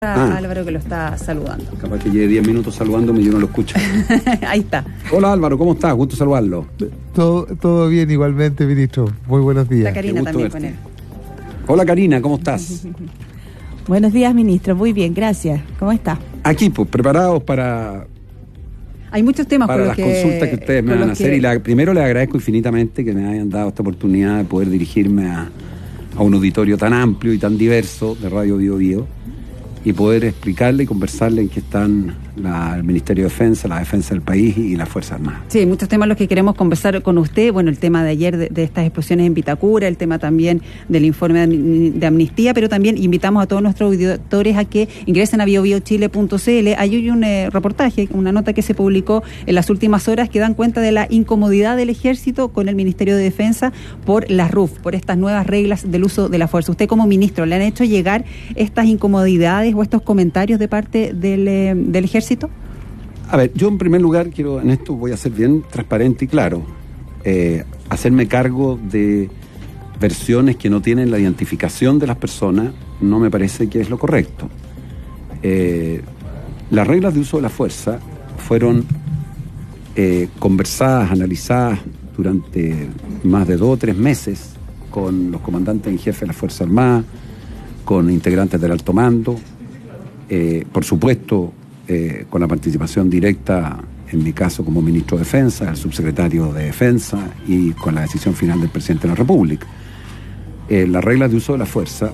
Álvaro, que lo está saludando. Capaz que lleve 10 minutos saludándome y yo no lo escucho. Ahí está. Hola Álvaro, ¿cómo estás? Gusto saludarlo. Todo bien igualmente, ministro. Muy buenos días. La Karina también con él. Hola Karina, ¿cómo estás? Buenos días, ministro. Muy bien, gracias. ¿Cómo está? Aquí, pues, preparados para hay muchos temas las consultas que ustedes me van a hacer. Y primero les agradezco infinitamente que me hayan dado esta oportunidad de poder dirigirme a un auditorio tan amplio y tan diverso de Radio Bio Bio y poder explicarle y conversarle en qué están el Ministerio de Defensa, la defensa del país y las Fuerzas Armadas. Sí, muchos temas los que queremos conversar con usted. Bueno, el tema de ayer de estas explosiones en Vitacura, el tema también del informe de amnistía, pero también invitamos a todos nuestros auditores a que ingresen a biobiochile.cl. Hay un reportaje, una nota que se publicó en las últimas horas que dan cuenta de la incomodidad del Ejército con el Ministerio de Defensa por las RUF, por estas nuevas reglas del uso de la fuerza. Usted como ministro, ¿le han hecho llegar estas incomodidades o estos comentarios de parte del Ejército? A ver, yo en primer lugar en esto voy a ser bien transparente y claro, hacerme cargo de versiones que no tienen la identificación de las personas no me parece que es lo correcto. Las reglas de uso de la fuerza fueron conversadas, analizadas durante más de 2 o 3 meses con los comandantes en jefe de las Fuerzas Armadas, con integrantes del alto mando, por supuesto con la participación directa, en mi caso como ministro de Defensa, el subsecretario de Defensa y con la decisión final del presidente de la República. Las reglas de uso de la fuerza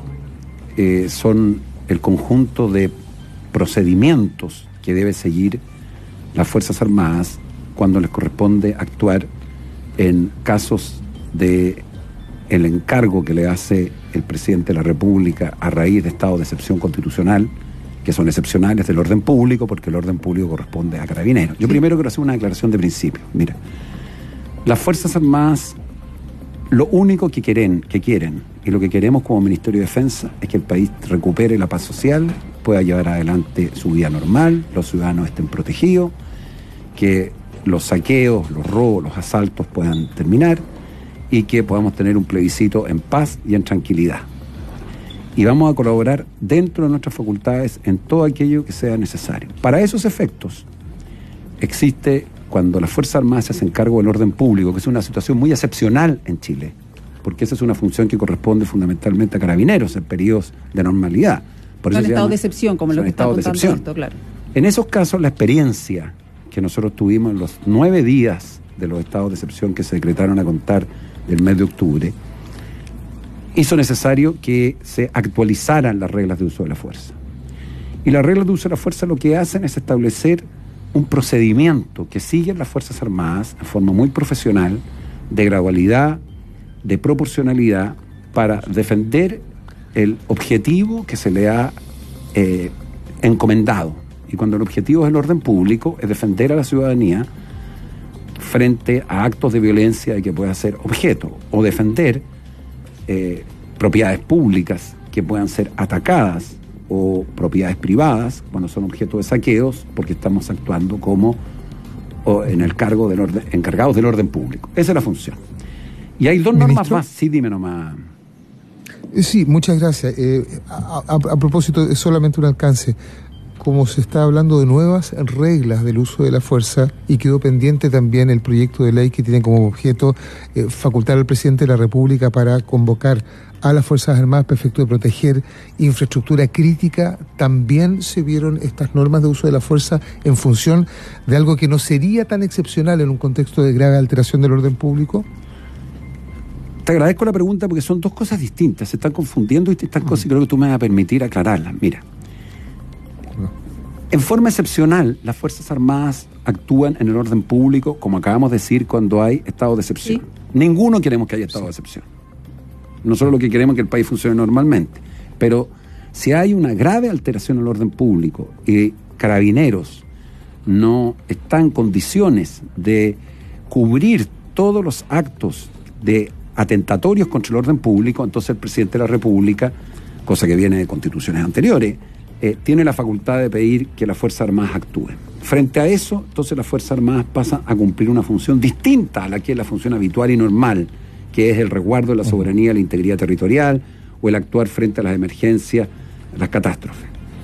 son el conjunto de procedimientos que debe seguir las Fuerzas Armadas cuando les corresponde actuar en casos de el encargo que le hace el presidente de la República a raíz de estado de excepción constitucional, que son excepcionales del orden público, porque el orden público corresponde a Carabineros. Yo primero quiero hacer una declaración de principio. Mira, las Fuerzas Armadas, lo único que quieren y lo que queremos como Ministerio de Defensa es que el país recupere la paz social, pueda llevar adelante su vida normal, los ciudadanos estén protegidos, que los saqueos, los robos, los asaltos puedan terminar y que podamos tener un plebiscito en paz y en tranquilidad. Y vamos a colaborar dentro de nuestras facultades en todo aquello que sea necesario. Para esos efectos, existe, cuando las Fuerzas Armadas se hacen cargo del orden público, que es una situación muy excepcional en Chile, porque esa es una función que corresponde fundamentalmente a Carabineros en periodos de normalidad. Por eso son estados de excepción, como lo que está contando esto, claro. En esos casos, la experiencia que nosotros tuvimos en los 9 días de los estados de excepción que se decretaron a contar del mes de octubre, hizo necesario que se actualizaran las reglas de uso de la fuerza. Y las reglas de uso de la fuerza lo que hacen es establecer un procedimiento que siguen las Fuerzas Armadas en forma muy profesional, de gradualidad, de proporcionalidad, para defender el objetivo que se le ha encomendado. Y cuando el objetivo es el orden público, es defender a la ciudadanía frente a actos de violencia de que pueda ser objeto, o defender propiedades públicas que puedan ser atacadas o propiedades privadas cuando son objeto de saqueos porque estamos actuando como en el cargo del orden, encargados del orden público. Esa es la función. Y hay 2 normas más. Sí, dime nomás. Sí, muchas gracias. A propósito, es solamente un alcance. Como se está hablando de nuevas reglas del uso de la fuerza y quedó pendiente también el proyecto de ley que tiene como objeto facultar al presidente de la República para convocar a las Fuerzas Armadas para efecto de proteger infraestructura crítica, ¿también se vieron estas normas de uso de la fuerza en función de algo que no sería tan excepcional en un contexto de grave alteración del orden público? Te agradezco la pregunta porque son 2 cosas distintas, se están confundiendo y estas cosas y creo que tú me vas a permitir aclararlas. Mira, en forma excepcional, las Fuerzas Armadas actúan en el orden público, como acabamos de decir, cuando hay estado de excepción. Sí. Ninguno queremos que haya estado de excepción. Nosotros lo que queremos es que el país funcione normalmente. Pero si hay una grave alteración al orden público y Carabineros no está en condiciones de cubrir todos los actos de atentatorios contra el orden público, entonces el presidente de la República, cosa que viene de constituciones anteriores, tiene la facultad de pedir que las Fuerzas Armadas actúen. Frente a eso, entonces las Fuerzas Armadas pasan a cumplir una función distinta a la que es la función habitual y normal, que es el resguardo de la soberanía, la integridad territorial o el actuar frente a las emergencias, las catástrofes.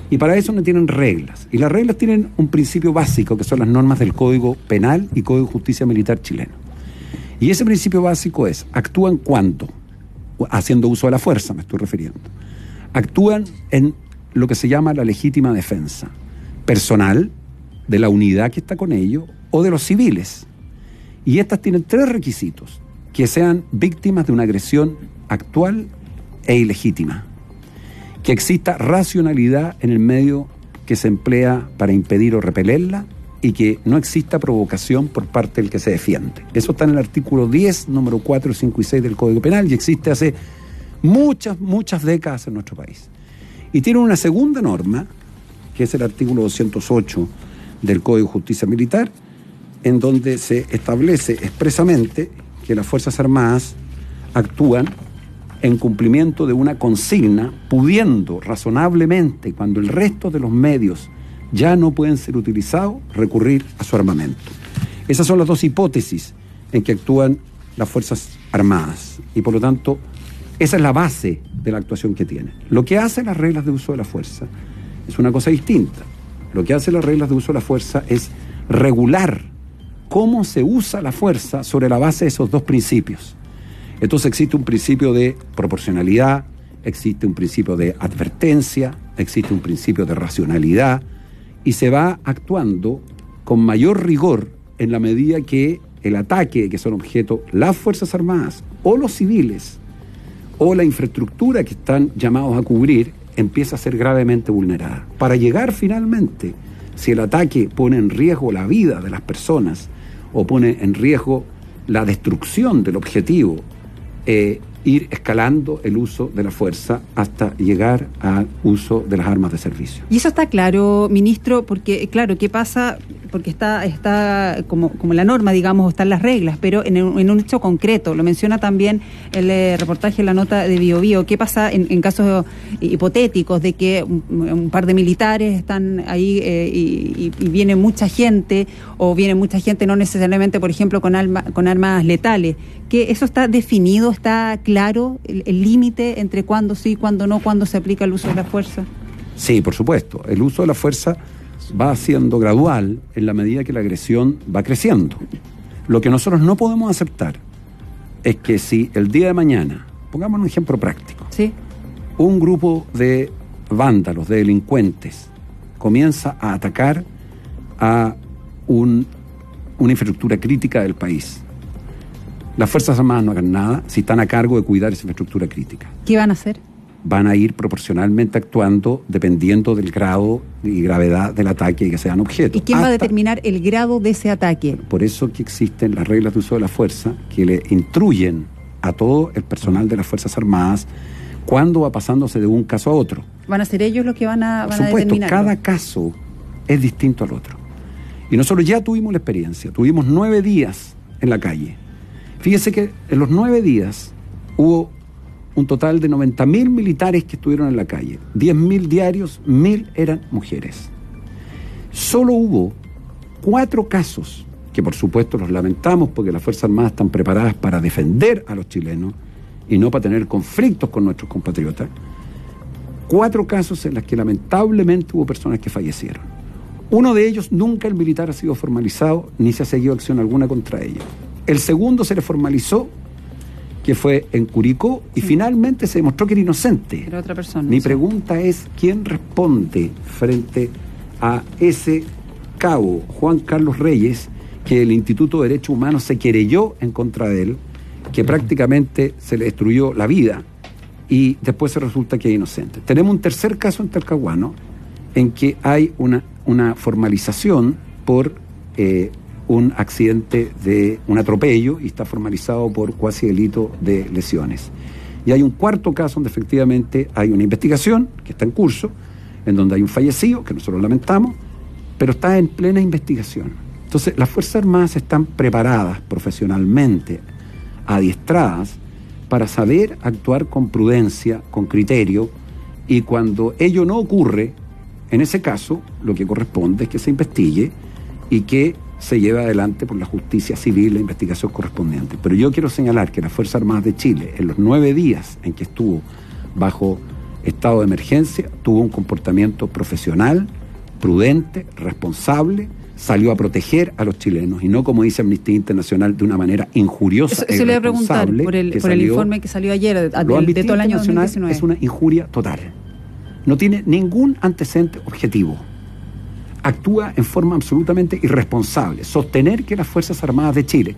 Y para eso no tienen reglas. Y las reglas tienen un principio básico, que son las normas del Código Penal y Código de Justicia Militar chileno. Y ese principio básico es, actúan cuando, haciendo uso de la fuerza me estoy refiriendo, actúan en lo que se llama la legítima defensa personal, de la unidad que está con ellos, o de los civiles. Y estas tienen 3 requisitos: que sean víctimas de una agresión actual e ilegítima, que exista racionalidad en el medio que se emplea para impedir o repelerla, y que no exista provocación por parte del que se defiende. Eso está en el artículo 10, número 4, 5 y 6 del Código Penal, y existe hace muchas décadas en nuestro país. Y tiene una segunda norma, que es el artículo 208 del Código de Justicia Militar, en donde se establece expresamente que las Fuerzas Armadas actúan en cumplimiento de una consigna, pudiendo razonablemente, cuando el resto de los medios ya no pueden ser utilizados, recurrir a su armamento. Esas son las 2 hipótesis en que actúan las Fuerzas Armadas, y por lo tanto esa es la base de la actuación que tienen. Lo que hacen las reglas de uso de la fuerza es una cosa distinta. Lo que hacen las reglas de uso de la fuerza es regular cómo se usa la fuerza sobre la base de esos 2 principios. Entonces existe un principio de proporcionalidad, existe un principio de advertencia, existe un principio de racionalidad, y se va actuando con mayor rigor en la medida que el ataque que son objeto las Fuerzas Armadas o los civiles o la infraestructura que están llamados a cubrir empieza a ser gravemente vulnerada. Para llegar finalmente, si el ataque pone en riesgo la vida de las personas o pone en riesgo la destrucción del objetivo, ir escalando el uso de la fuerza hasta llegar al uso de las armas de servicio. Y eso está claro, ministro, porque claro, ¿qué pasa? Porque está como la norma, digamos, están las reglas, pero en un hecho concreto, lo menciona también el reportaje, la nota de BioBio, ¿qué pasa en casos hipotéticos de que un par de militares están ahí y viene mucha gente, o viene mucha gente no necesariamente, por ejemplo, con armas letales? ¿Que eso está definido, está claro el límite entre cuándo sí, cuándo no, cuándo se aplica el uso de la fuerza? Sí, por supuesto. El uso de la fuerza va siendo gradual en la medida que la agresión va creciendo. Lo que nosotros no podemos aceptar es que si el día de mañana, pongamos un ejemplo práctico, ¿sí?, un grupo de vándalos, de delincuentes, comienza a atacar a una infraestructura crítica del país, las Fuerzas Armadas no hagan nada si están a cargo de cuidar esa infraestructura crítica. ¿Qué van a hacer? Van a ir proporcionalmente actuando dependiendo del grado y gravedad del ataque y que sean objetos. ¿Y quién va a determinar el grado de ese ataque? Por eso que existen las reglas de uso de la fuerza que le instruyen a todo el personal de las Fuerzas Armadas cuándo va pasándose de un caso a otro. ¿Van a ser ellos los que van a Por supuesto, determinarlo? cada caso es distinto al otro. Y nosotros ya tuvimos la experiencia, tuvimos 9 días en la calle. Fíjese que en los 9 días hubo un total de 90.000 militares que estuvieron en la calle. 10.000 diarios, 1.000 eran mujeres. Solo hubo 4 casos, que por supuesto los lamentamos porque las Fuerzas Armadas están preparadas para defender a los chilenos y no para tener conflictos con nuestros compatriotas. 4 casos en los que lamentablemente hubo personas que fallecieron. Uno de ellos, nunca el militar ha sido formalizado ni se ha seguido acción alguna contra ellos. El segundo se le formalizó, que fue en Curicó, y finalmente se demostró que era inocente. Era otra persona. Mi pregunta es, ¿quién responde frente a ese cabo, Juan Carlos Reyes, que el Instituto de Derechos Humanos se querelló en contra de él, que prácticamente se le destruyó la vida y después se resulta que es inocente? Tenemos un tercer caso en Talcahuano en que hay una formalización por un accidente de un atropello y está formalizado por cuasi delito de lesiones. Y hay un cuarto caso donde efectivamente hay una investigación que está en curso, en donde hay un fallecido, que nosotros lamentamos, pero está en plena investigación. Entonces, las Fuerzas Armadas están preparadas profesionalmente, adiestradas, para saber actuar con prudencia, con criterio, y cuando ello no ocurre, en ese caso, lo que corresponde es que se investigue y que se lleve adelante por la justicia civil la investigación correspondiente. Pero yo quiero señalar que las Fuerzas Armadas de Chile, en los 9 días en que estuvo bajo estado de emergencia, tuvo un comportamiento profesional, prudente, responsable, salió a proteger a los chilenos y no, como dice Amnistía Internacional, de una manera injuriosa. Eso le voy a preguntar por el informe que salió ayer de todo el año 2019. Es una injuria total. No tiene ningún antecedente objetivo. Actúa en forma absolutamente irresponsable. Sostener que las Fuerzas Armadas de Chile,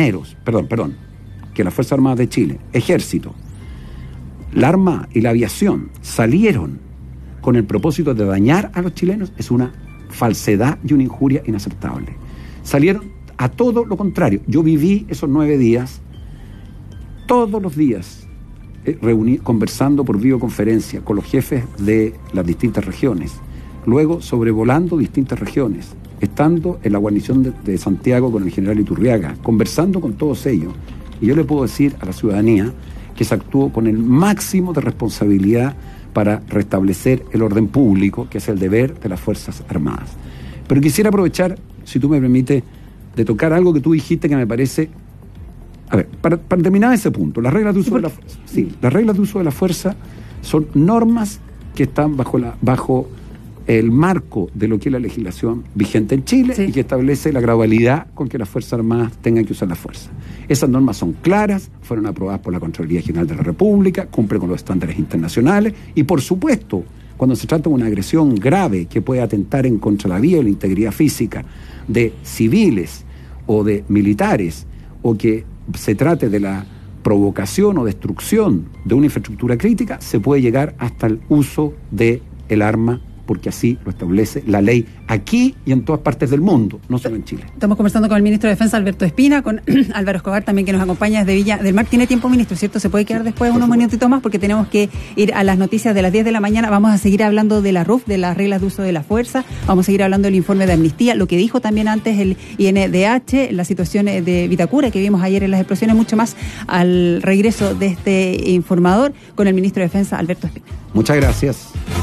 que las Fuerzas Armadas de Chile, Ejército, la Armada y la Aviación salieron con el propósito de dañar a los chilenos es una falsedad y una injuria inaceptable. Salieron a todo lo contrario. Yo viví esos 9 días, todos los días, conversando por videoconferencia con los jefes de las distintas regiones, luego sobrevolando distintas regiones, estando en la guarnición de Santiago con el general Iturriaga, conversando con todos ellos. Y yo le puedo decir a la ciudadanía que se actuó con el máximo de responsabilidad para restablecer el orden público, que es el deber de las Fuerzas Armadas. Pero quisiera aprovechar, si tú me permites, de tocar algo que tú dijiste que me parece... A ver, para terminar ese punto, las reglas de uso las reglas de uso de la fuerza son normas que están bajo el marco de lo que es la legislación vigente en Chile, sí, y que establece la gradualidad con que las Fuerzas Armadas tengan que usar la fuerza. Esas normas son claras, fueron aprobadas por la Contraloría General de la República, cumplen con los estándares internacionales y, por supuesto, cuando se trata de una agresión grave que puede atentar en contra la vida y la integridad física de civiles o de militares, o que se trate de la provocación o destrucción de una infraestructura crítica, se puede llegar hasta el uso del arma, porque así lo establece la ley aquí y en todas partes del mundo, no solo en Chile. Estamos conversando con el ministro de Defensa, Alberto Espina, con Álvaro Escobar también, que nos acompaña desde Viña del Mar. ¿Tiene tiempo, ministro, cierto? ¿Se puede quedar después unos minutitos más? Porque tenemos que ir a las noticias de las 10 de la mañana. Vamos a seguir hablando de la RUF, de las reglas de uso de la fuerza. Vamos a seguir hablando del informe de amnistía, lo que dijo también antes el INDH, la situación de Vitacura que vimos ayer en las explosiones, mucho más al regreso de este informador con el ministro de Defensa, Alberto Espina. Muchas gracias.